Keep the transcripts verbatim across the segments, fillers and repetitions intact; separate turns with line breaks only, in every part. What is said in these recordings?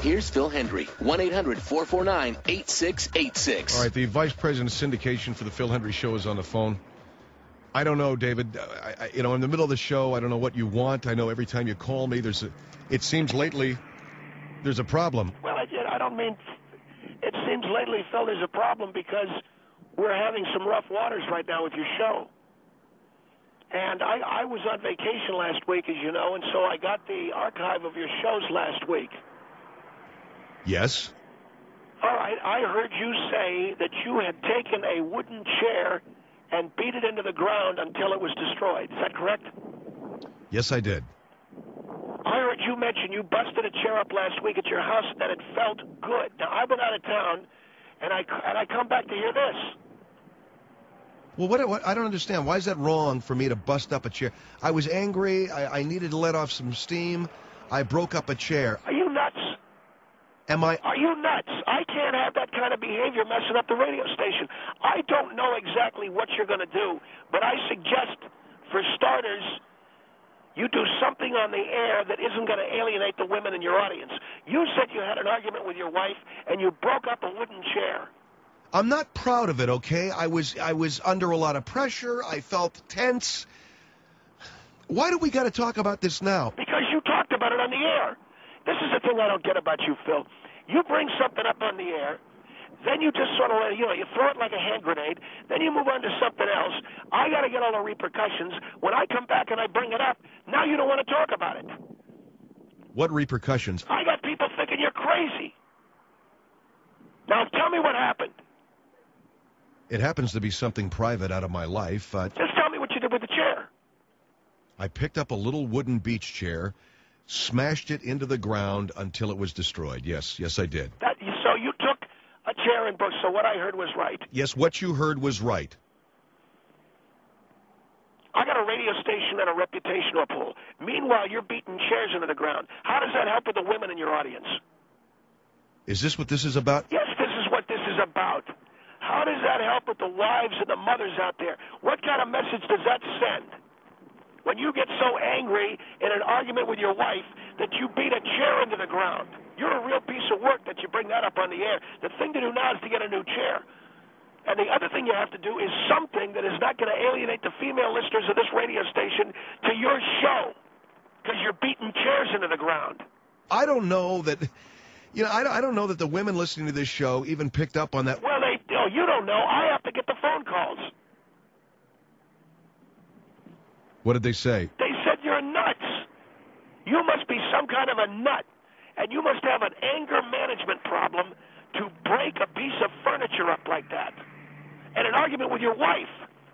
Here's Phil Hendry, one eight hundred four four nine eight six eight six.
All right, the vice president of syndication for the Phil Hendry Show is on the phone. I don't know, David. I, I, you know, in the middle of the show, I don't know what you want. I know every time you call me, there's a, it seems lately there's a problem.
Well, I, I don't mean, it seems lately, Phil, there's a problem because we're having some rough waters right now with your show. And I, I was on vacation last week, as you know, and so I got the archive of your shows last week.
Yes.
All right, I heard you say that you had taken a wooden chair and beat it into the ground until it was destroyed. Is that correct?
Yes, I did.
I heard you mention you busted a chair up last week at your house and that it felt good. Now, I've been out of town, and I, and I come back to hear this.
Well, what, what I don't understand. Why is that wrong for me to bust up a chair? I was angry. I, I needed to let off some steam. I broke up a chair.
Are you nuts?
Am I?
Are you nuts? I can't have that kind of behavior messing up the radio station. I don't know exactly what you're going to do, but I suggest, for starters, you do something on the air that isn't going to alienate the women in your audience. You said you had an argument with your wife, and you broke up a wooden chair.
I'm not proud of it, okay? I was I was under a lot of pressure. I felt tense. Why do we got to talk about this now?
Because you talked about it on the air. This is the thing I don't get about you, Phil. You bring something up on the air, then you just sort of, you know, you throw it like a hand grenade, then you move on to something else. I got to get all the repercussions. When I come back and I bring it up, now you don't want to talk about it.
What repercussions?
I got people thinking you're crazy. Now tell me what happened.
It happens to be something private out of my life. Uh,
Just tell me what you did with the chair.
I picked up a little wooden beach chair, smashed it into the ground until it was destroyed. Yes, yes, I did.
That, so you took a chair and broke. So what I heard was right.
Yes, what you heard was right.
I got a radio station and a reputation to uphold. Meanwhile, you're beating chairs into the ground. How does that help with the women in your audience?
Is this what this is about?
Yes, this is what this is about. How does that help with the wives and the mothers out there? What kind of message does that send? When you get so angry in an argument with your wife that you beat a chair into the ground. You're a real piece of work that you bring that up on the air. The thing to do now is to get a new chair. And the other thing you have to do is something that is not going to alienate the female listeners of this radio station to your show, because you're beating chairs into the ground.
I don't know that, you know, I don't, I don't know that the women listening to this show even picked up on that.
Well, they, oh, you don't know. I have to get the phone calls.
What did they say?
They said you're nuts. You must be some kind of a nut, and you must have an anger management problem to break a piece of furniture up like that. And an argument with your wife.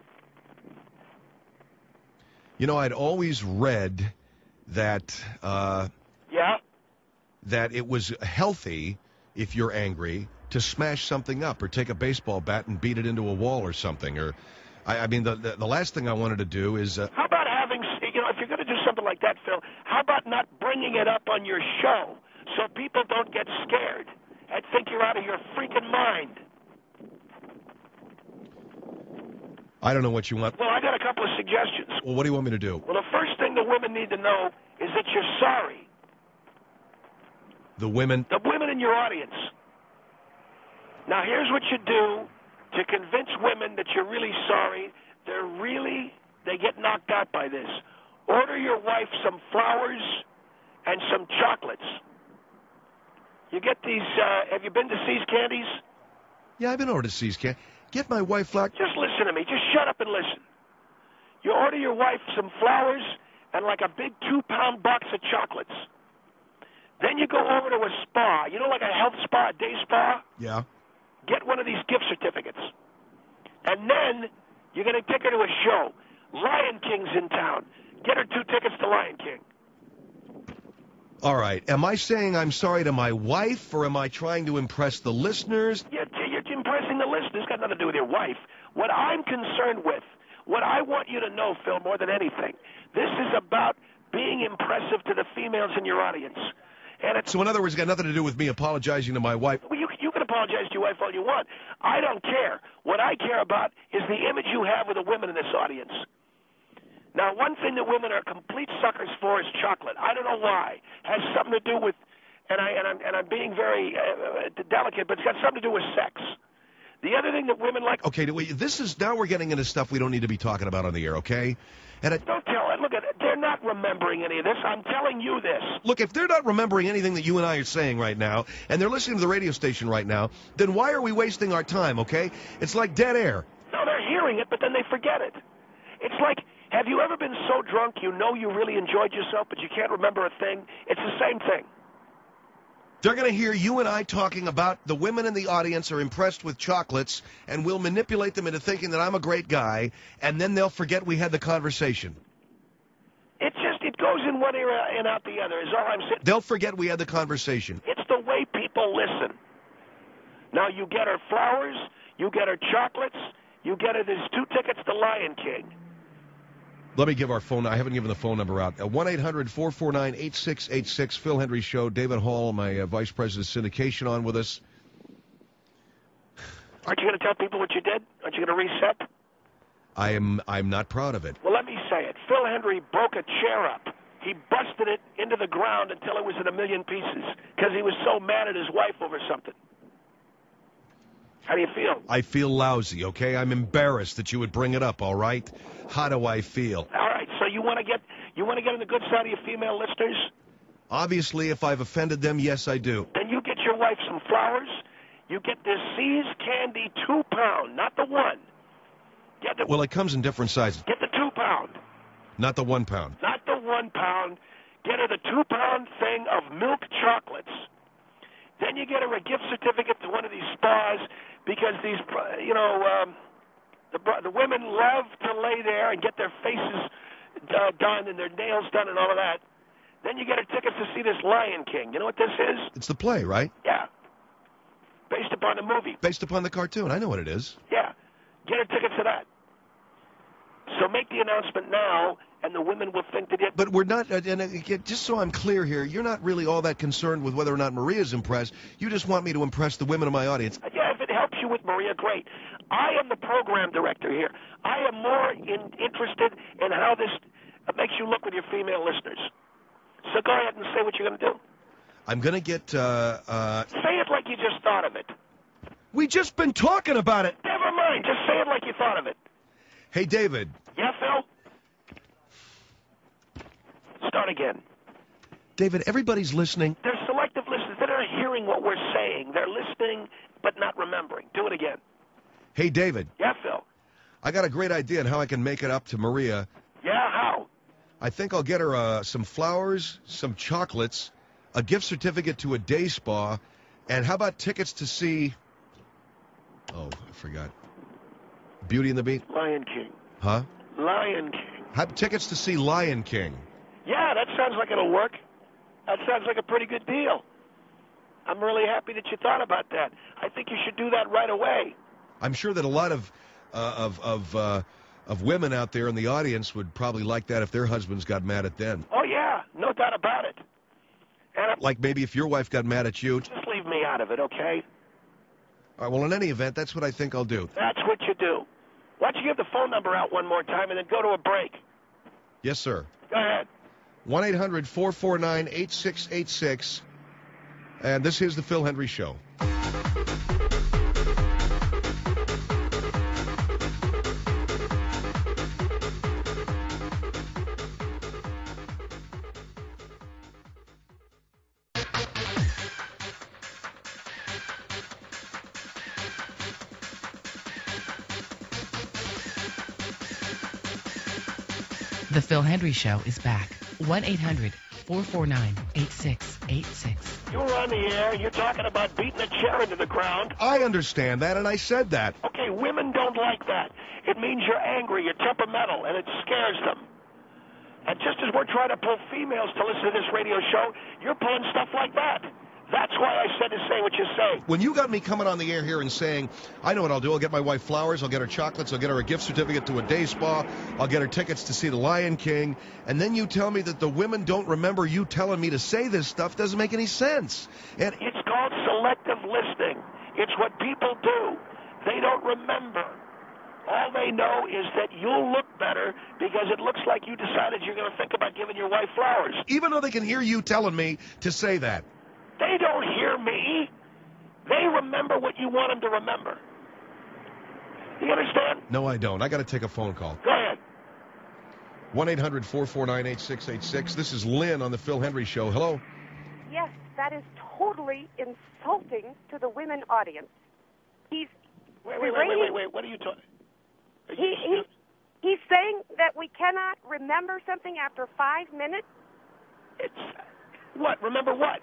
You know, I'd always read that uh,
yeah,
that it was healthy, if you're angry, to smash something up or take a baseball bat and beat it into a wall or something. Or, I, I mean, the, the the last thing I wanted to do is... Uh,
how about having, you know, if you're going to do something like that, Phil, how about not bringing it up on your show so people don't get scared and think you're out of your freaking mind?
I don't know what you want.
Well, I got a couple of suggestions.
Well, what do you want me to do?
Well, the first thing the women need to know is that you're sorry.
The women?
The women in your audience. Now, here's what you do to convince women that you're really sorry. They're really, they get knocked out by this. Order your wife some flowers and some chocolates. You get these, uh, have you been to See's Candies?
Yeah, I've been over to See's Candies. Get my wife flowers.
Just listen to me. Just shut up and listen. You order your wife some flowers and like a big two-pound box of chocolates. Then you go over to a spa. You know, like a health spa, a day spa?
Yeah.
Get one of these gift certificates. And then you're going to take her to a show. Lion King's in town. Get her two tickets to Lion King.
All right. Am I saying I'm sorry to my wife, or am I trying to impress the listeners?
You're, you're impressing the listeners. It's got nothing to do with your wife. What I'm concerned with, what I want you to know, Phil, more than anything, this is about being impressive to the females in your audience. And it's,
so, in other words, it's got nothing to do with me apologizing to my wife.
Well, you, you can apologize to your wife all you want. I don't care. What I care about is the image you have with the women in this audience. Now, one thing that women are complete suckers for is chocolate. I don't know why. It has something to do with and I and I'm and I'm being very uh, delicate, but it's got something to do with sex. The other thing that women like.
Okay, do we, this is now we're getting into stuff we don't need to be talking about on the air. Okay, and it,
Don't tell it. Look at it. They're not remembering any of this. I'm telling you this.
look, if they're not remembering anything that you and I are saying right now, and they're listening to the radio station right now, then why are we wasting our time? Okay, it's like dead air.
No, they're hearing it, but then they forget it. It's like, have you ever been so drunk you know you really enjoyed yourself, but you can't remember a thing? It's the same thing.
They're going to hear you and I talking about the women in the audience are impressed with chocolates, and we'll manipulate them into thinking that I'm a great guy, and then they'll forget we had the conversation.
It just, it goes in one ear and out the other, is all I'm saying.
They'll forget we had the conversation.
It's the way people listen. Now, you get her flowers, you get her chocolates, you get her these two tickets to Lion King.
Let me give our phone. I haven't given the phone number out. one eight hundred four four nine eight six eight six. Phil Hendry Show. David Hall, my uh, Vice President of Syndication, on with us.
Aren't you going to tell people what you did? Aren't you going to reset?
I am. I'm not proud of it.
Well, let me say it. Phil Hendry broke a chair up. He busted it into the ground until it was in a million pieces because he was so mad at his wife over something. How do you feel?
I feel lousy, okay? I'm embarrassed that you would bring it up, all right? How do I feel?
All right, so you want to get you want to get on the good side of your female listeners?
Obviously, if I've offended them, yes, I do.
Then you get your wife some flowers. You get this See's Candy two pound, not the one. Get the,
Well, it comes in different sizes.
Get the two pound.
Not the one pound.
Not the one pound. Get her the two pound thing of milk chocolates. Then you get her a gift certificate to one of these spas because these, you know, um, the the women love to lay there and get their faces uh, done and their nails done and all of that. Then you get her tickets to see this Lion King. You know what this is?
It's the play, right?
Yeah. Based upon the movie.
Based upon the cartoon. I know what it is.
Yeah. Get her tickets to that. So make the announcement now, and the women will think that it...
But we're not, uh, and again, just so I'm clear here, you're not really all that concerned with whether or not Maria's impressed. You just want me to impress the women of my audience.
Yeah, if it helps you with Maria, great. I am the program director here. I am more in, interested in how this makes you look with your female listeners. So go ahead and say what you're going to do.
I'm going to get... Uh, uh,
say it like you just thought of it.
We just been talking about it.
Never mind. Just say it like you thought of it.
Hey, David.
Yeah, Phil? Start again.
David, everybody's listening.
They're selective listeners. They're not hearing what we're saying. They're listening but not remembering. Do it again.
Hey, David.
Yeah, Phil?
I got a great idea on how I can make it up to Maria.
Yeah, how?
I think I'll get her uh, some flowers, some chocolates, a gift certificate to a day spa, and how about tickets to see... Oh, I forgot. Beauty and the Beast?
Lion King.
Huh?
Lion King.
How, tickets to see Lion King.
Yeah, that sounds like it'll work. That sounds like a pretty good deal. I'm really happy that you thought about that. I think you should do that right away.
I'm sure that a lot of uh, of of uh, of women out there in the audience would probably like that if their husbands got mad at them.
Oh, yeah, no doubt about it. And I'm,
Like maybe if your wife got mad at you.
just leave me out of it, okay?
All right, well, in any event, that's what I think I'll do.
That's what you do. Why don't you give the phone number out one more time and then go to a break?
Yes, sir.
Go ahead.
one eight hundred four four nine eight six eight six. And this is the Phil Hendry Show.
The Phil Hendry Show is back. one eight hundred four four nine eight six eight six.
You're on the air. You're talking about beating a chair into the ground.
I understand that, and I said that.
Okay, women don't like that. It means you're angry, you're temperamental, and it scares them. And just as we're trying to pull females to listen to this radio show, you're pulling stuff like that. That's why I said to say what you say.
When you got me coming on the air here and saying, I know what I'll do. I'll get my wife flowers. I'll get her chocolates. I'll get her a gift certificate to a day spa. I'll get her tickets to see the Lion King. And then you tell me that the women don't remember you telling me to say this stuff doesn't make any sense. And
It's called selective listening. It's what people do. They don't remember. All they know is that you'll look better because it looks like you decided you're going to think about giving your wife flowers.
even though they can hear you telling me to say that.
They don't hear me. They remember what you want them to remember. You understand?
No, I don't. I got to take a phone call.
Go ahead.
one eight hundred four four nine eight six eight six. This is Lynn on the Phil Hendry Show. Hello.
Yes, that is totally insulting to the women audience. He's
Wait, wait, wait, wait, wait, wait. What are you talking?
He, he, he's saying that we cannot remember something after five minutes.
It's what? Remember what?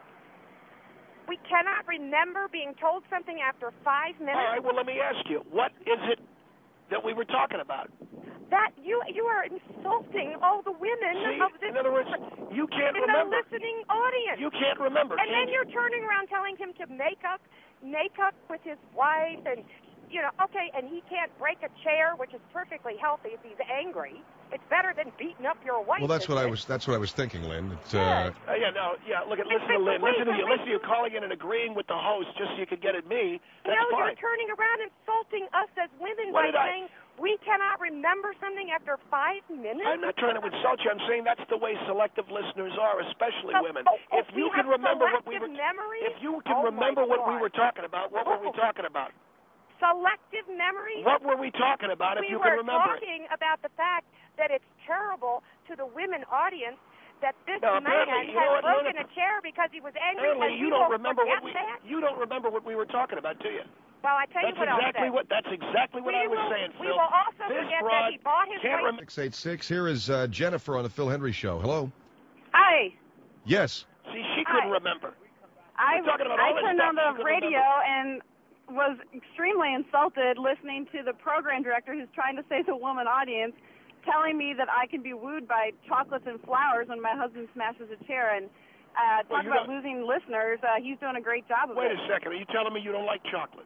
We cannot remember being told something after five minutes.
All right. Well, let me ask you. What is it that we were talking about?
That you you are insulting all the women
See,
of this.
in other words, you can't
in
remember.
the listening audience.
You can't remember.
And
can
then
you?
you're turning around telling him to make up, make up with his wife, and you know, okay, and he can't break a chair, which is perfectly healthy if he's angry. It's better than beating up your wife.
Well, that's what I
isn't it?
was. That's what I was thinking, Lynn. It's,
Yes.
uh,
Uh, yeah, no, yeah. Look at,
It's
listen to
like
Lynn.
the
Listen to
way
you.
the
Listen to you calling in and agreeing with the host just so you could get at me. That's
no,
fine.
you're turning around insulting us as women
What
by
did I-
saying we cannot remember something after five minutes.
I'm not trying to insult you. I'm saying that's the way selective listeners are, especially
Oh,
women.
oh, oh,
if you
we
can
have
remember what we were,
selective memory?
if you can
Oh,
remember
my
what we
God.
were talking about, what were we
Oh.
talking about?
Selective memory?
What were we talking about? If
we
you
were
can remember it.
talking about the fact that it's terrible to the women audience that this
No,
man
apparently, you know
had
what,
broken
Lynn?
a chair because he was angry.
Apparently,
and
you
we
don't
will
remember what
forget
we
that?
you don't remember what we were talking about, do you?
Well, I tell
That's
you what
exactly
else.
what that's exactly what
we
I was
will,
saying,
we
Phil.
will also
this
forget
broad
that he bought his
can't
wife.
remember.
six eight six. Here is uh, Jennifer on the Phil Hendry Show. Hello.
Hi.
Yes.
See, she couldn't
Hi.
remember.
I,
We're talking about
I
all this
turned
stuff
on
you
the
could
radio
remember.
and was extremely insulted listening to the program director who's trying to say to the woman audience, telling me that I can be wooed by chocolates and flowers when my husband smashes a chair. And uh,
Well,
talk
you
about
don't-
losing listeners. Uh, he's doing a great job of
Wait
it.
a second. Are you telling me you don't like chocolate?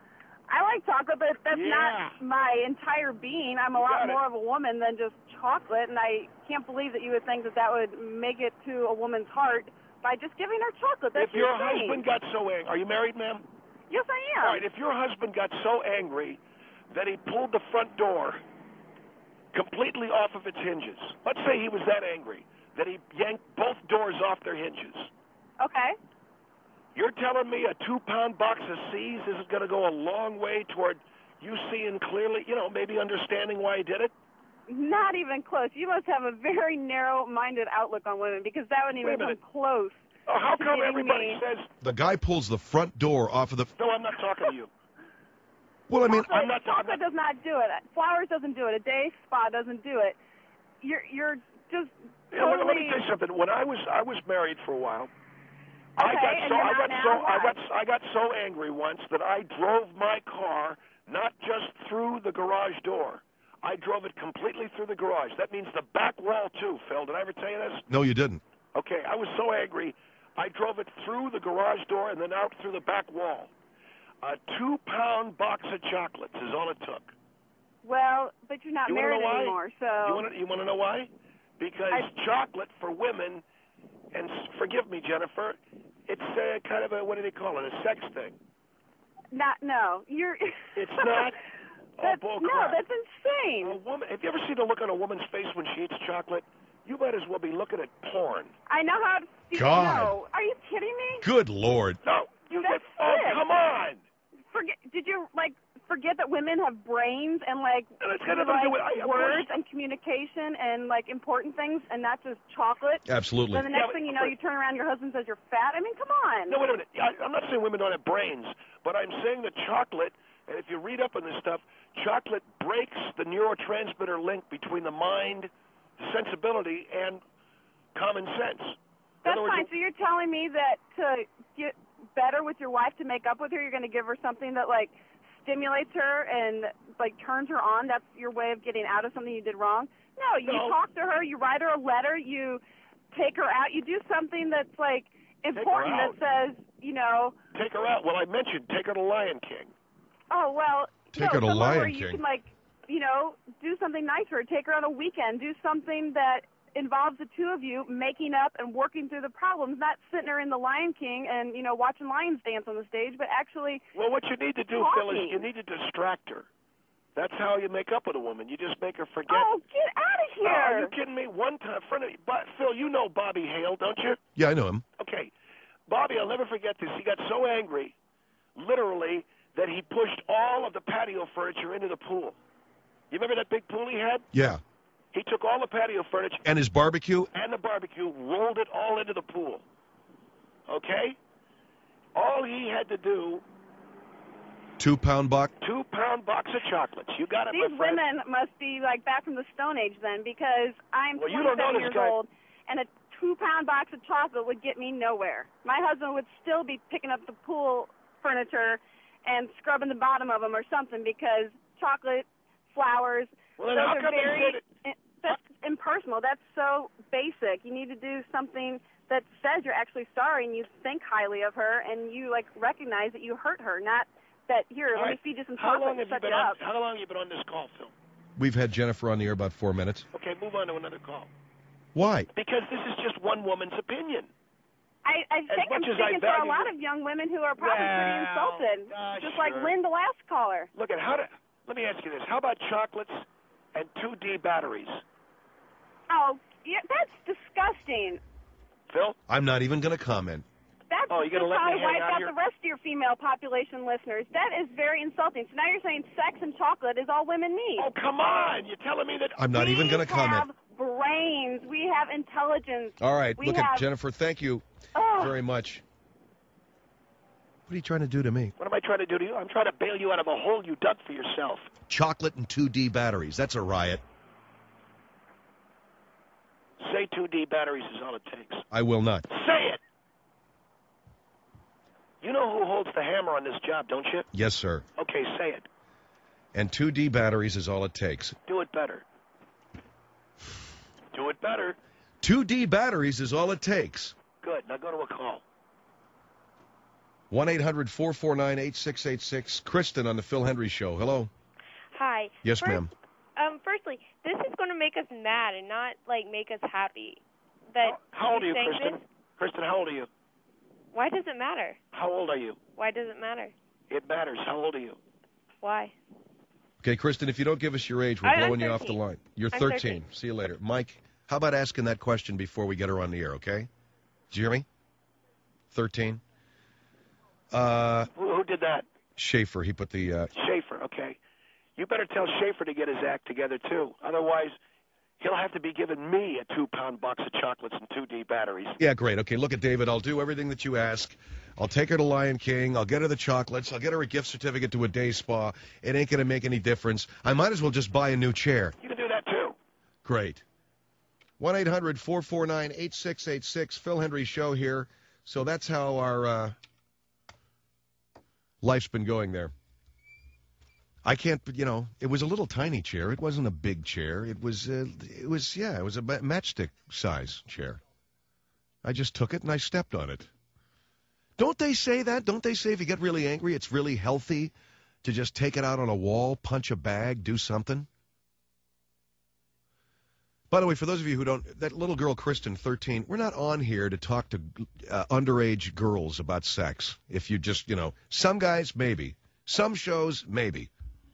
I like chocolate, but that's
Yeah.
not my entire being. I'm a
You
lot
got it.
more of a woman than just chocolate, and I can't believe that you would think that that would make it to a woman's heart by just giving her chocolate. That's
if your
insane.
husband got so angry, are you married, ma'am?
Yes, I am.
All right. If your husband got so angry that he pulled the front door completely off of its hinges, let's say he was that angry that he yanked both doors off their hinges.
Okay.
You're telling me a two-pound box of C's is going to go a long way toward you seeing clearly, you know, maybe understanding why he did it?
Not even close. You must have a very narrow-minded outlook on women because that wouldn't
Wait a
even come
minute.
close.
Oh, how
to
come
getting
everybody
me-
says,
The guy pulls the front door off of the.
no, I'm not talking to you.
Well, I mean,
chocolate,
I'm not-
chocolate
I'm not-
does not do it. Flowers doesn't do it. A day spa doesn't do it. You're you're just
You know, let- let
totally.
me tell you something. When I was I was married for a while, I
Okay,
got
and
so
you're
I
not
got
now?
so I
Why?
got I got so angry once that I drove my car not just through the garage door. I drove it completely through the garage. That means the back wall too, Phil. Did I ever tell you this?
no, you didn't.
Okay, I was so angry, I drove it through the garage door and then out through the back wall. A two-pound box of chocolates is all it took.
Well, but you're not
You wanna
married
know why?
anymore, so.
You want to you want to know why? Because
I-
chocolate for women, and s- forgive me, Jennifer, it's uh, kind of a, what do they call it, a sex thing.
Not no. You're.
It's not. Oh,
That's,
bull
no,
crap.
that's insane.
A woman. Have you ever seen the look on a woman's face when she eats chocolate? You might as well be looking at porn.
I know how to. see-
God.
No, are you kidding me?
Good Lord.
No, you
That's
get. Oh,
sick.
come on.
Forget? Did you like forget that women have brains and like
And it's got nothing to do with-
like
I- of
words
course-
and communication and like important things and not just chocolate?
Absolutely.
Then the
Yeah,
next
but-
thing you know, you turn around, your husband says you're fat. I mean, come on.
No, wait a minute. I, I'm not saying women don't have brains, but I'm saying that chocolate, and if you read up on this stuff, chocolate breaks the neurotransmitter link between the mind, sensibility, and common sense. In
That's
other words,
fine. So you're telling me that to get better with your wife, to make up with her, you're going to give her something that like stimulates her and like turns her on. That's your way of getting out of something you did wrong. No, you
No.
talk to her, you write her a letter, you take her out, you do something that's like important that
out.
says, you know,
take her out. Well, I mentioned take her to Lion King.
oh well,
Take
no,
her to
somewhere
Lion
where you
King.
can like, you know, do something nice for her. Take her on a weekend. Do something that involves the two of you making up and working through the problems, not sitting her in the Lion King and, you know, watching lions dance on the stage, but actually
Well, what you need to do, Phil, is
Talking.
you need to distract her. That's how you make up with a woman. You just make her forget.
oh, get out of
Oh, are you
here.
kidding me? One time, friend of, but Phil, you know Bobby Hale, don't you?
Yeah, I know him.
Okay. Bobby, I'll never forget this. He got so angry, literally, that he pushed all of the patio furniture into the pool. You remember that big pool he had?
Yeah.
He took all the patio furniture
And his barbecue?
and the barbecue, rolled it all into the pool. Okay? All he had to do,
Two-pound buck?
two-pound box of chocolates. You got it,
These
my friend.
women must be like back from the Stone Age then, because I'm
Well, you don't know
twenty-seven
this
years
guy.
old, and a two-pound box of chocolate would get me nowhere. My husband would still be picking up the pool furniture and scrubbing the bottom of them or something, because chocolate, flowers,
Well, then
those
how
are
come they
very,
said it?
that's impersonal. That's so basic. You need to do something that says you're actually sorry and you think highly of her and you like recognize that you hurt her, not that here,
All
let
right.
me feed you some
How
chocolate
long
and
have you
shut
been
you
on?
up.
How long have you been on this call, Phil?
We've had Jennifer on the air about four minutes.
Okay, move on to another call.
Why?
Because this is just one woman's opinion.
I, I think I'm
much as I
speaking for a
value
lot
you-
of young women who are probably pretty
Well,
insulted,
uh,
just like
sure.
Lynn, the last caller.
Look at how to. Let me ask you this: how about chocolates and two D batteries?
Oh, yeah, that's disgusting.
Phil?
I'm not even going to comment.
That's
Oh, you're gonna
just
let
how
me
to
hang
wipe
out
out
here?
the rest of your female population listeners. That is very insulting. So now you're saying sex and chocolate is all women need.
Oh, come on! You're telling me that?
I'm not
we
even going to comment.
have brains. We have intelligence.
All right,
we
look
have,
at Jennifer. Thank you
Ugh.
very much. What are you trying to do to me?
What am I trying to do to you? I'm trying to bail you out of a hole you dug for yourself.
Chocolate and two D batteries. That's a riot.
Say two D batteries is all it takes.
I will not.
Say it. You know who holds the hammer on this job, don't you?
Yes, sir.
Okay, say it.
And two D batteries is all it takes.
Do it better. Do it better.
two D batteries is all it takes.
Good. Now go to a call.
one eight hundred four four nine eight six eight six. Kristen on the Phil Hendry Show. Hello.
Hi.
Yes,
First,
ma'am.
Um, firstly, this is going to make us mad and not like make us happy. That
How, how old are you,
saying
Kristen?
This?
Kristen, how old are you?
Why does it matter?
How old are you?
Why does it matter?
It matters. How old are you?
Why?
Okay, Kristen, if you don't give us your age, we're
I- I'm
blowing you off the
thirteen.
line. You're
I'm
thirteen.
thirteen.
See you later. Mike, how about asking that question before we get her on the air, okay? Did you hear me? thirteen. Uh,
Who, who did that?
Schaefer, he put the... Uh,
Schaefer. Okay. You better tell Schaefer to get his act together, too. Otherwise, he'll have to be giving me a two-pound box of chocolates and two D batteries.
yeah, great. Okay, look at David. I'll do everything that you ask. I'll take her to Lion King. I'll get her the chocolates. I'll get her a gift certificate to a day spa. It ain't going to make any difference. I might as well just buy a new chair.
You can do that, too.
Great. one eight hundred four four nine eight six eight six. Phil Hendry Show here. So that's how our uh, life's been going there. I can't, you know, it was a little tiny chair. It wasn't a big chair. It was, uh, it was, yeah, it was a ma- matchstick size chair. I just took it and I stepped on it. Don't they say that? Don't they say if you get really angry, it's really healthy to just take it out on a wall, punch a bag, do something? By the way, for those of you who don't, that little girl, Kristen, thirteen, we're not on here to talk to uh, underage girls about sex. If you just, you know, some guys, maybe. Some shows, maybe.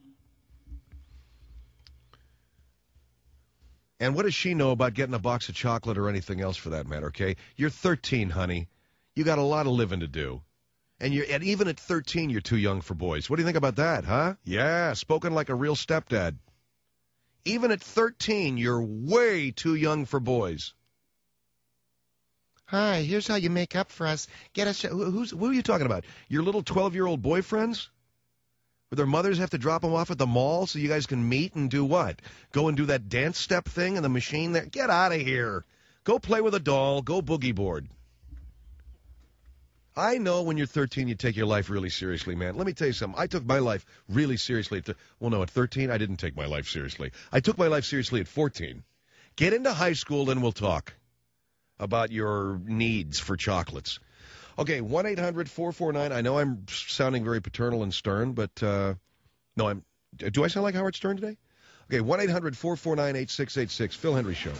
And what does she know about getting a box of chocolate or anything else for that matter, okay? You're thirteen, honey. You got a lot of living to do. And you're and even at thirteen, you're too young for boys. What do you think about that, huh? Yeah, spoken like a real stepdad. Even at thirteen, you're way too young for boys. Hi, here's how you make up for us. Get us. Who, who's, who are you talking about? Your little twelve-year-old boyfriends? Where their mothers have to drop them off at the mall so you guys can meet and do what? Go and do that dance step thing in the machine there? Get out of here. Go play with a doll. Go boogie board. I know when you're thirteen, you take your life really seriously, man. Let me tell you something. I took my life really seriously. At th- well, no, at thirteen, I didn't take my life seriously. I took my life seriously at fourteen. Get into high school, then we'll talk about your needs for chocolates. Okay, one eight hundred four four nine. I know I'm sounding very paternal and stern, but uh, no, I'm. Do I sound like Howard Stern today? Okay, one eight hundred four four nine eight six eight six. Phil Hendry Show.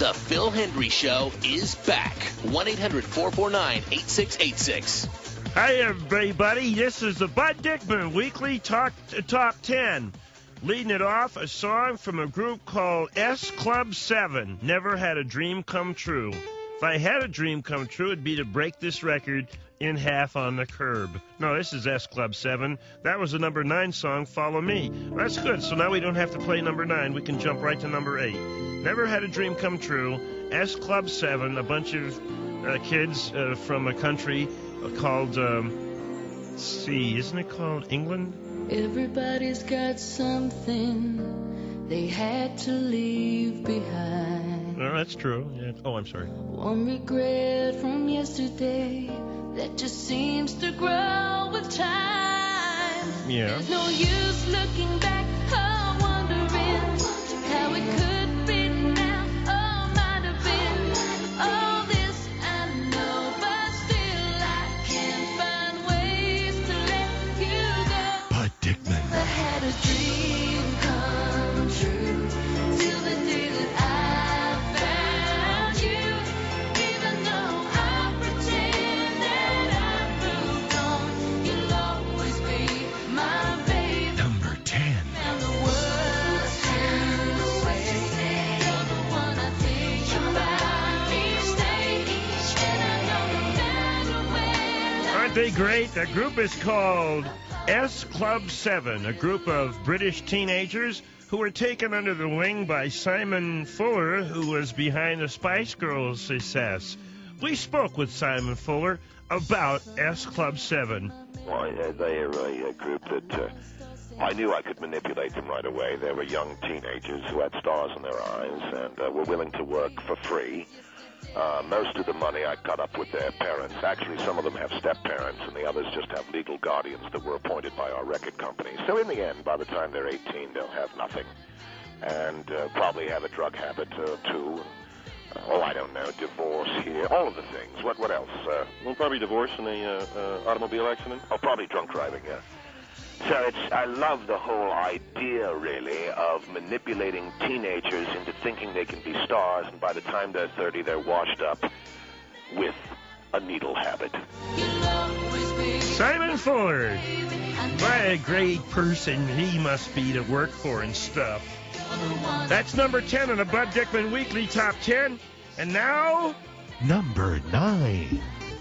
The Phil Hendry Show is back. one eight hundred four four nine eight six eight six.
Hi, everybody. This is the Bud Dickman Weekly Talk Top ten. Leading it off, a song from a group called S Club seven, Never Had a Dream Come True. If I had a dream come true, it'd be to break this record in half on the curb. No, this is S Club seven. That was the number nine song, Follow Me. Well, that's good, so now we don't have to play number nine. We can jump right to number eight. Never Had a Dream Come True, S Club seven, a bunch of uh, kids uh, from a country called, um, let's see, isn't it called England?
Everybody's got something they had to leave behind.
Oh, that's true. Yeah. Oh, I'm sorry.
One regret from yesterday that just seems to grow with time.
Yeah.
There's no use looking back or wondering how it could be now or might have been. All this I know, but still I can't find ways to let you go.
Bud Dickman.
I had a dream come true till the day that I found you. Even though I pretend that I've moved on, you'll always be my baby.
Number ten.
And the words you say, you're the one I think about each day. And I know no matter where
Aren't they great? The group is called S Club seven, a group of British teenagers who were taken under the wing by Simon Fuller, who was behind the Spice Girls' success. We spoke with Simon Fuller about S Club seven.
Well, uh, they are a, a group that uh, I knew I could manipulate them right away. They were young teenagers who had stars in their eyes and uh, were willing to work for free. Uh, most of the money I cut up with their parents. Actually, some of them have step-parents, and the others just have legal guardians that were appointed by our record company. So in the end, by the time they're eighteen, they'll have nothing, and uh, probably have a drug habit or two. Uh, oh, I don't know, divorce here, all of the things. What what else? Uh,
Well, probably divorce in a uh, uh, automobile accident.
oh, probably drunk driving, yeah. So it's, I love the whole idea, really, of manipulating teenagers into thinking they can be stars, and by the time they're thirty, they're washed up with a needle habit.
you'll always be.
Simon Fuller. What a great person he must be to work for and stuff. That's number ten on the Bud Dickman Weekly Top ten. And now,
Number nine.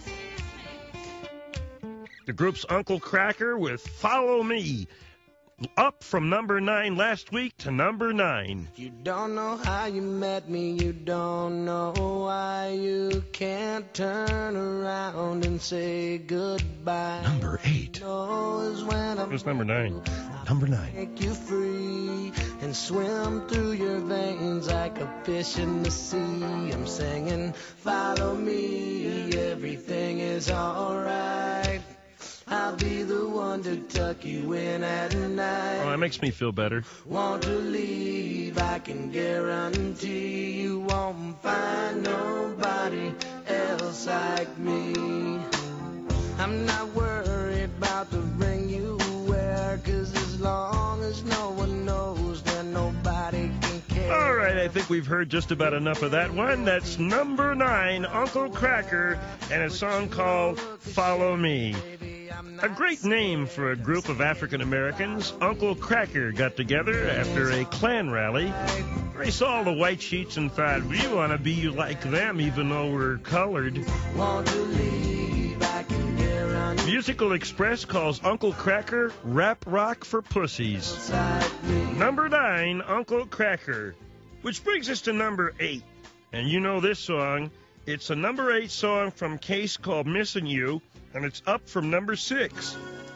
the group's Uncle Kracker with Follow Me. Up from number nine last week to number nine.
You don't know how you met me, you don't know why you can't turn around and say goodbye.
Number eight.
Knows when I'm
What's number nine?
Number nine.
make you free and swim through your veins like a fish in the sea. I'm singing, follow me, everything is alright. I'll be the one to tuck you in at night.
Oh, that makes me feel better.
Want to leave, I can guarantee you won't find nobody else like me. I'm not worried about the ring you wear, 'cause as long as no one knows, then nobody can care.
All right, I think we've heard just about enough of that one. That's number nine, Uncle Kracker, and a song called Follow Me. A great name for a group of African Americans. Uncle Kracker got together after a Klan rally. They saw the white sheets and thought, we want to be like them even though we're colored.
Want to leave, I can guarantee
Musical Express calls Uncle Kracker rap rock for pussies.
like me.
Number nine, Uncle Kracker. Which brings us to number eight. And you know this song. It's a number eight song from Case called Missing You, and it's up from number six.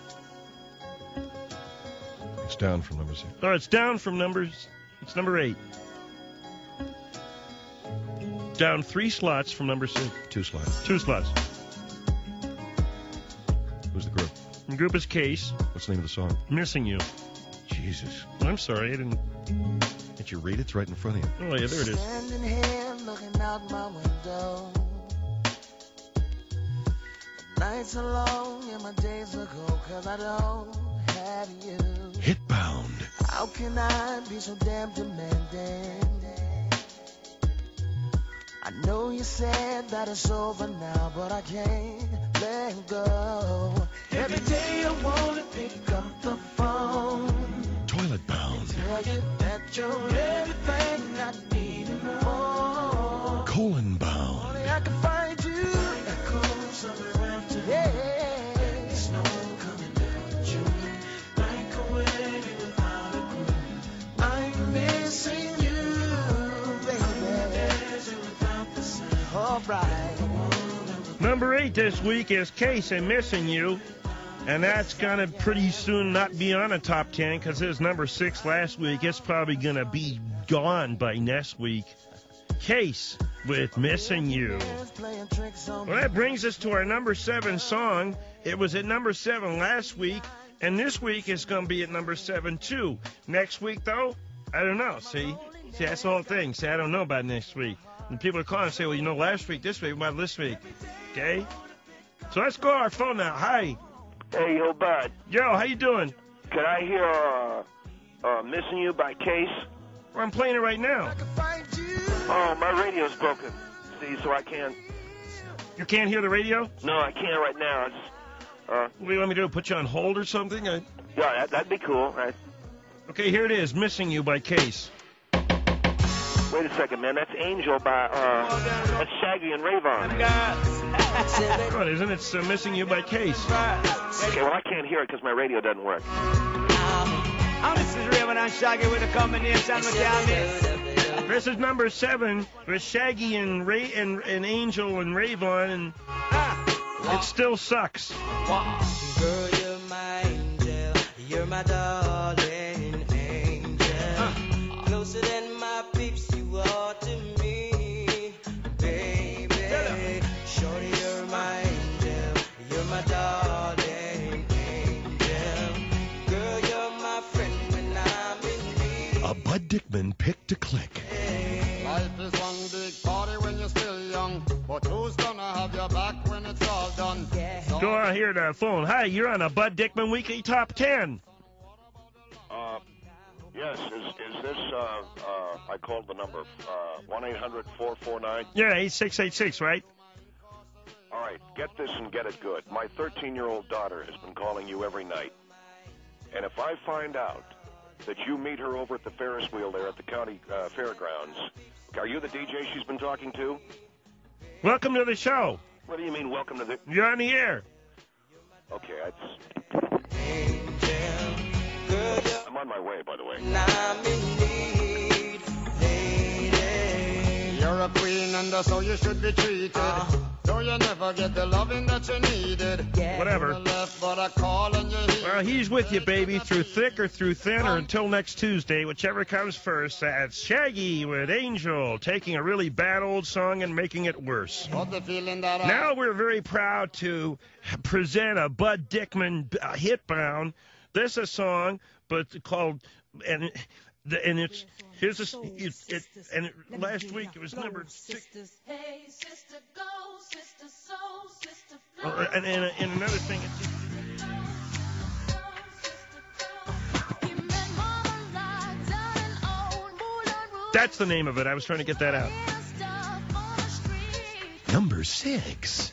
It's down from number six.
Oh, it's down from numbers. It's number eight. Down three slots from number six.
Two slots.
Two slots.
Who's the group?
The group is Case.
What's the name of the song?
Missing You.
Jesus.
I'm sorry, I didn't.
Can't you read it? It's right in front of you.
Oh, yeah, there it is.
Standing here looking out my window. Nights are long and my days are cold, 'cause I don't have you.
Hitbound.
How can I be so damn demanding I know you said that it's over now, but I can't let go. Every day I wanna pick up the phone,
Toilet Bound.
tell you that you're everything I need and more.
Colon Bound.
Only I can find you. Yeah. Snow coming down June, like a wedding without a groom. I'm missing you, baby. All right.
Number eight this week is Case and Missing You. And that's going to pretty soon not be on a top ten because it was number six last week. It's probably going to be gone by next week. Case with Missing You. Well, that brings us to our number seven song. It was at number seven last week, and this week it's going to be at number seven too. Next week, though, I don't know. See? See, that's the whole thing. See, I don't know about next week. And people are calling and say, well, you know, last week, this week, what about this week? Okay? So let's go to our phone now. Hi.
Hey, yo, bud.
Yo, how you doing?
Can I hear uh, uh, Missing You by Case?
Well, I'm playing it right now.
Oh, my radio's broken. See, so I can't.
You can't hear the radio?
No, I can't right now. It's, uh,
What do you want me to do? Put you on hold or something? I...
yeah, that, that'd be cool. Right.
Okay, here it is. Missing You by Case.
Wait a second, man. That's Angel by, uh, that's Shaggy and Rayvon.
No, it isn't. It's uh, Missing You by Case.
Okay, well, I can't hear it because my radio doesn't work.
Um, this is Rayvon and Shaggy with a combination we can't miss.
This is number seven with Shaggy and Ray and, and Angel and Rayvon, and it still sucks.
Girl, you're my angel, you're my darling angel. Closer than my peeps, you are to me, baby. Shorty, you're my angel, you're my darling angel. Girl, you're my friend when I'm in need.
A Bud Dickman pick to click.
Life is one big party when you're still young, but who's gonna have your back when it's all done?
Go on here to the phone. Hi, you're on a Bud Dickman Weekly Top ten.
Uh, yes, is is this, uh, uh, I called the number, uh, one eight hundred four four nine?
Yeah, eight six eight six, right?
All right, get this and get it good. My thirteen-year-old daughter has been calling you every night. And if I find out that you meet her over at the Ferris wheel there at the county uh, fairgrounds, are you the D J she's been talking to?
Welcome to the show.
What do you mean, welcome to the...
You're on the air.
Okay, I'm on my way, by the way.
You're a queen and that's how you should be treated. Though you never get the loving that you needed.
Whatever.
Left, but I call and you hear.
Well, he's with you, baby, through thick or through thin, or until next Tuesday, whichever comes first. That's Shaggy with Angel, taking a really bad old song and making it worse.
Got the feeling that I...
Now we're very proud to present a Bud Dickman uh, hit bound. This is a song, but called and and it's here's a it, it and it, last week it was number six.
Hey, sister, go, sister, soul, sister,
Uh, and, and, and another thing, it's, that's the name of it. I was trying to get that out.
Number six.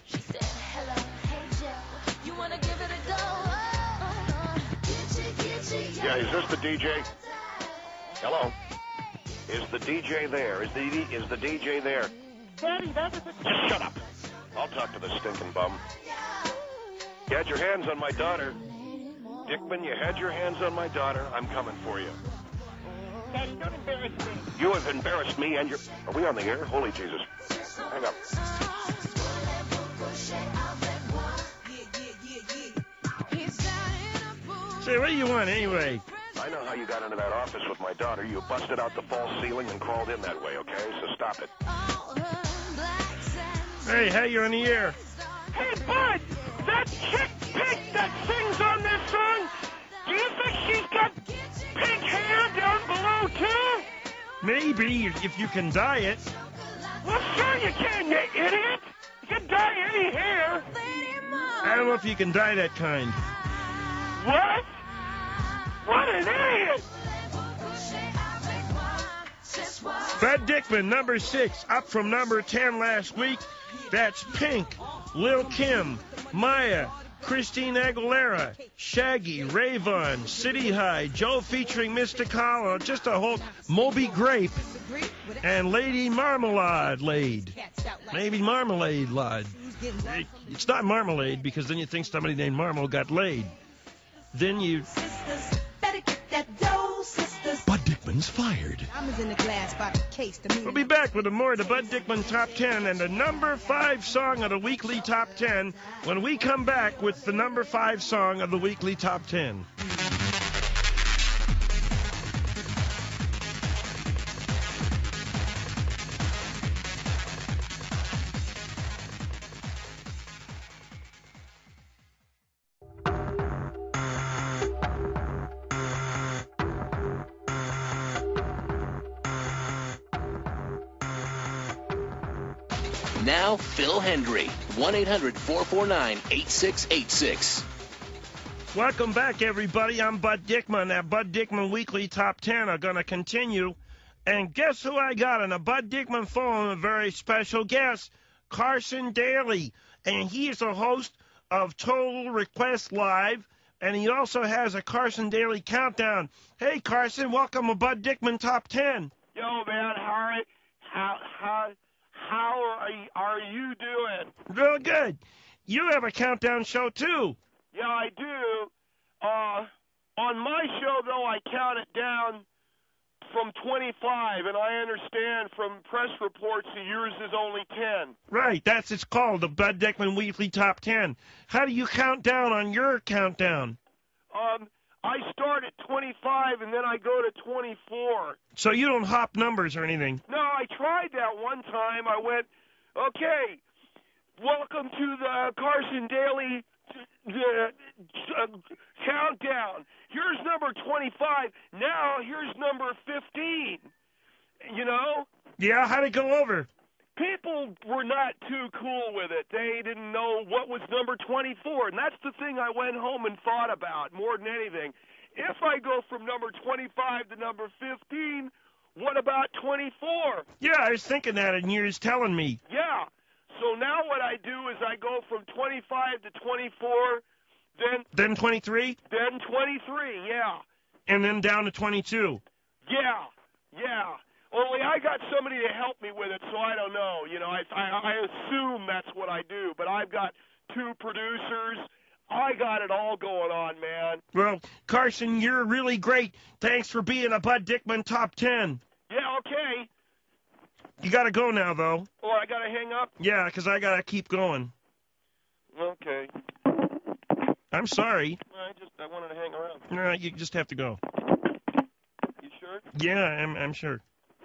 Yeah, is this the D J? Hello? Is the D J there? Is the is the D J there?
Daddy, that was a...
Just shut up. I'll talk to the stinking bum. You had your hands on my daughter. Dickman, you had your hands on my daughter. I'm coming for you.
Daddy, don't embarrass me.
You have embarrassed me and your... Are we on the air? Holy Jesus. Hang up.
Say, what do you want anyway?
I know how you got into that office with my daughter. You busted out the false ceiling and crawled in that way, okay? So stop it.
Hey, hey, you're on the air.
Hey, Bud, that chick pig that sings on this song, do you think she's got pink hair down below, too?
Maybe, if you can dye it.
Well, sure you can, you idiot. You can dye any hair.
I don't know if you can dye that kind.
What? What an idiot!
Bud Dickman, number six, up from number ten last week. That's Pink, Lil Kim, Maya, Christine Aguilera, Shaggy, Rayvon, City High, Joe featuring Mysticala, just a whole Moby Grape, and Lady Marmalade laid. Maybe Marmalade laid. It's not Marmalade because then you think somebody named Marmal got laid. Then you...
Bud Dickman's fired.
We'll be back with more of the Bud Dickman Top ten and the number five song of the weekly Top ten when we come back with the number five song of the weekly Top ten.
Now, Phil Hendry, one eight hundred four four nine eight six eight six.
Welcome back, everybody. I'm Bud Dickman. That Bud Dickman Weekly Top ten are going to continue. And guess who I got on the Bud Dickman phone? A very special guest, Carson Daly. And he is a host of Total Request Live. And he also has a Carson Daly Countdown. Hey, Carson, welcome to Bud Dickman Top ten.
Yo, man, how how how how are you, are you doing?
Real good. You have a countdown show, too.
Yeah, I do. Uh, on my show, though, I count it down from twenty-five, and I understand from press reports that yours is only ten.
Right, that's it's called, the Bud Dickman Weekly Top ten. How do you count down on your countdown?
Um, I start at twenty-five, and then I go to twenty-four.
So you don't hop numbers or anything?
No, I tried that one time. I went, okay, welcome to the Carson Daly uh, uh, countdown. Here's number twenty-five. Now here's number fifteen. You know?
Yeah, how'd it go over?
People were not too cool with it. They didn't know what was number twenty-four, and that's the thing I went home and thought about more than anything. If I go from number twenty-five to number fifteen, what about twenty-four?
Yeah, I was thinking that, and you was telling me.
Yeah. So now what I do is I go from twenty-five to twenty-four, then...
Then twenty-three?
Then twenty-three, yeah.
And then down to twenty-two.
Yeah, yeah. Only I got somebody to help me with it, so I don't know. You know, I, I, I assume that's what I do, but I've got two producers. I got it all going on, man.
Well, Carson, you're really great. Thanks for being a Bud Dickman Top ten.
Yeah, okay.
You got to go now, though.
Or I got to hang up?
Yeah, because I got to keep going.
Okay.
I'm sorry.
I just I wanted to hang around.
No, you just have to go.
You sure?
Yeah, I'm, I'm sure.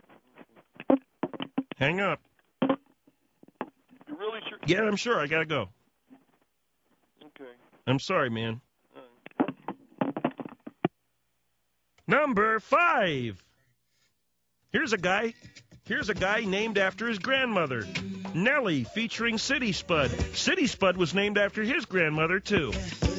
Hang up.
You really sure?
Yeah, I'm sure. I got to go.
Okay.
I'm sorry, man. Number five. Here's a guy. Here's a guy named after his grandmother. Nelly featuring City Spud. City Spud was named after his grandmother, too.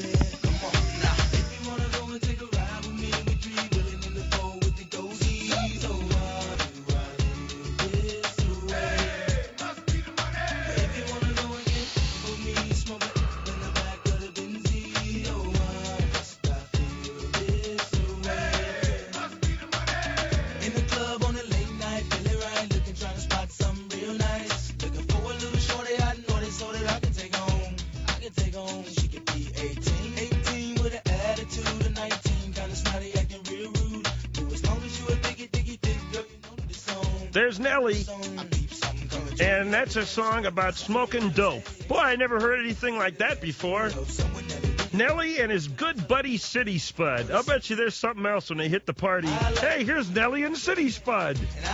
There's Nelly, and that's a song about smoking dope. Boy, I never heard anything like that before. Nelly and his good buddy City Spud. I'll bet you there's something else when they hit the party. Hey, here's Nelly and City Spud.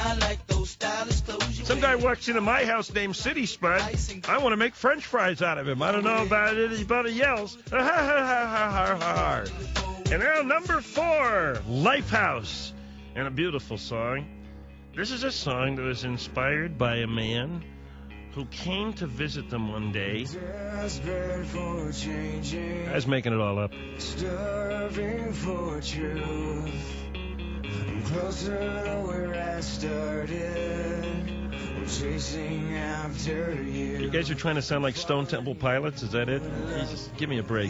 Some guy walks into my house named City Spud. I want to make French fries out of him. I don't know about anybody else. And now number four, Lifehouse. And a beautiful song. This is a song that was inspired by a man who came to visit them one day. I was making it all up.
Starving for truth. closer to where I started. I'm chasing after you.
You guys are trying to sound like Stone Temple Pilots. Is that it? Jesus, give me a break.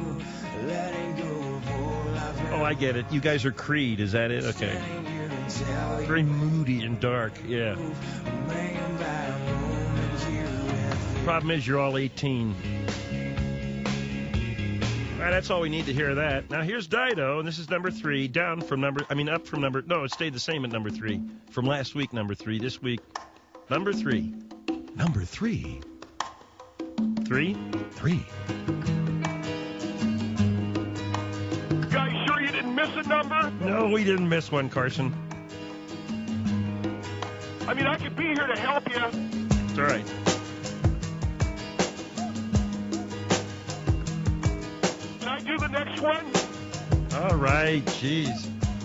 Oh, I get it. You guys are Creed. Is that it? Okay. Very moody and dark. Yeah. Problem is, you're all eighteen. All right, that's all we need to hear that. Now here's Dido, and this is number three, down from number, I mean up from number, no, it stayed the same at number three. From last week, number three. This week, number three.
Number three.
Three?
Three.
Guys, sure you didn't miss a number?
No, we didn't miss one, Carson.
I mean, I could be here to help you.
It's all right.
Can I do the next one?
All right, jeez.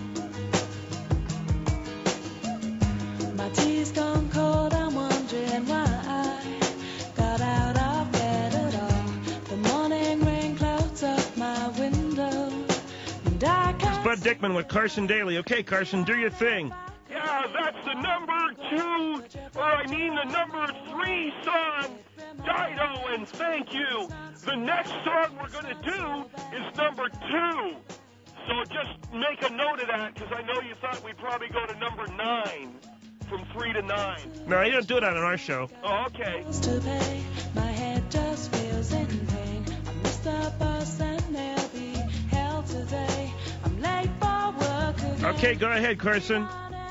My tea's gone cold, I'm wondering why I got out of bed at all. The morning rain clouds up my window, and I
It's
can't.
Bud Dickman with Carson Daly. Okay, Carson, do your thing.
Yeah, that's the number two, or I mean the number three song, Dido, and thank you. The next song we're going to do is number two. So just make a note of that, because I know you thought we'd probably go to number nine, from three to nine.
No, you don't do it on our show.
Oh, okay.
To pay, my head just feels in pain. I missed the bus and there'll be hell today. I'm late for work again.
Okay, go ahead, Carson.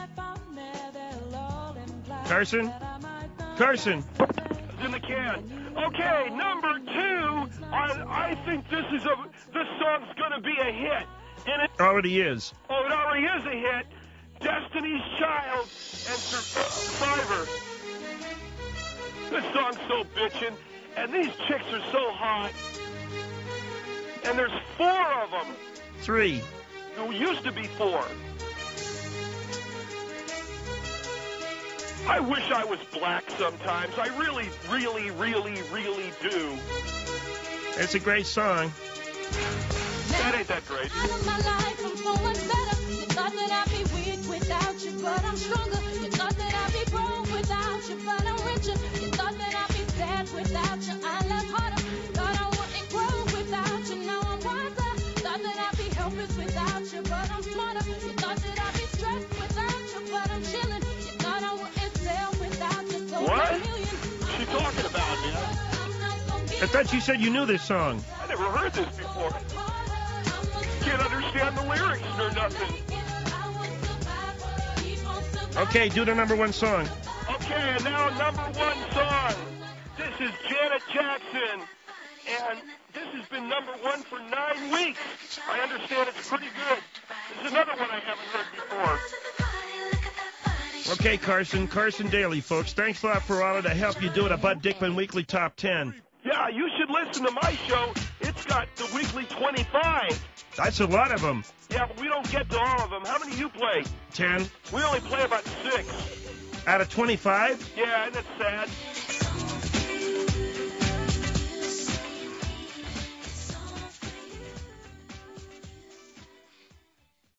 Carson? Carson?
It's in the can. Okay, number two, I, I think this is a this song's going to be a hit. And it
Already is.
Oh, it already is a hit. Destiny's Child and Survivor. This song's so bitchin', and these chicks are so hot. And there's four of them.
Three.
There used to be four. I wish I was black sometimes. I really, really, really, really do.
It's a great song.
That ain't that great.
Out of my life, I'm so much better. You thought that I'd be weak without you, but I'm stronger. You thought that I'd be broke without you, but I'm richer. You thought that I'd be sad without you, I love harder. Thought I wouldn't grow without you, now I'm wiser. Thought that I'd be helpless without you, but I'm smarter. You thought that I'd be stressed without you, but I'm chilling. You thought I wouldn't sell without you, so
What?
a million.
What's she talking about, man?
I thought you said you knew this song.
I never heard this before. Can't understand the lyrics or nothing.
Okay, do the number one song.
Okay, and now number one song. This is Janet Jackson, and this has been number one for nine weeks. I understand it's pretty good. This is another one I haven't heard before.
Okay, Carson. Carson Daly, folks. Thanks a lot for all of the help you do at a Bud Dickman Weekly Top ten.
Yeah, you should listen to my show. It's got the weekly twenty-five.
That's a lot of them.
Yeah, but we don't get to all of them. How many you play?
Ten.
We only play about six.
Out of twenty-five?
Yeah, and it's sad.